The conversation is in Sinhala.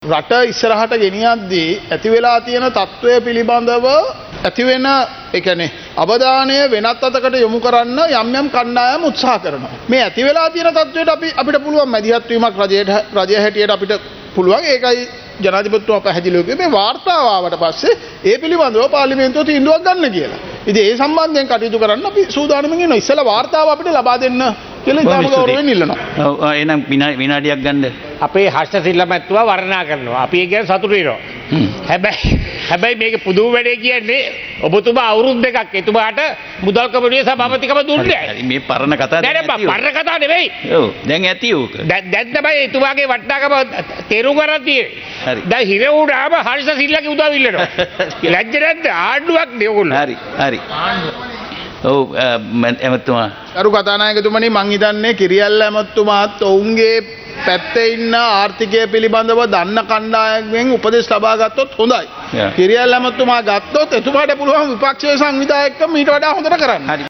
රට ඉස්සරහට ගෙනියද්දී ඇති වෙලා තියෙන තත්ත්වය පිළිබඳව ඇති වෙන ඒ කියන්නේ අවධානය වෙනත් අතකට යොමු කරන්න යම් යම් කණ්ඩායම් උත්සාහ කරනවා. මේ ඇති වෙලා තියෙන තත්ත්වයට අපිට පුළුවන් මැදිහත් වීමක් රජය හැටියට අපිට පුළුවන්. ඒකයි ජනාධිපතිතුමා පැහැදිලිව කිව්වේ මේ වාර්තාව ආවට පස්සේ ඒ පිළිබඳව පාර්ලිමේන්තුව තීන්දුවක් ගන්න කියලා. ඉතින් ඒ සම්බන්ධයෙන් කටයුතු කරන්න අපි සූදානම්ෙන් ඉන්නවා. ඉස්සෙල්ලා වාර්තාව අපිට ලබා දෙන්න කියලා ඉතාම ගෞරවයෙන් ඉල්ලනවා. ඔව් එහෙනම් විනාඩියක් ගන්න. අපේ හර්ෂ සිල්ලමැත්තුවා වර්ණනා කරනවා. අපි ඒ කියන්නේ සතුටු වෙනවා. හැබැයි මේක පුදුම වැඩේ කියන්නේ ඔබතුමා අවුරුදු දෙකක් එතුමාට මුදල් කමිටුවේ සභාපතිකම දුන්නේ. හරි මේ පරණ කතා නෑ නෑ පරණ කතා නෙවෙයි. ඔව් දැන් ඇති උක. දැන් තමයි එතුමාගේ වටිනාකම තේරුම් ගන්න තියෙන්නේ. හරි. දැන් හිර උඩාම හර්ෂ සිල්ලගේ උදව් ඉල්ලනවා. ලැජ්ජ නැද්ද? ආණ්ඩුවක් නේ ඔයගොල්ලෝ. හරි. ඔව් එමතුමා කරු කතානායකතුමනි මං හිතන්නේ කිරියල්ල ඇමතුමාත් ඔවුන්ගේ පැත්තේ ඉන්න ආර්ථිකය පිළිබඳව දන්න කණ්ඩායමෙන් උපදෙස් ලබා ගත්තොත් හොඳයි. කිරියල්ල ඇමතුමා ගත්තොත් එතුමාට පුළුවන් විපක්ෂයේ සංවිධායකකම ඊට වඩා හොඳට කරන්න.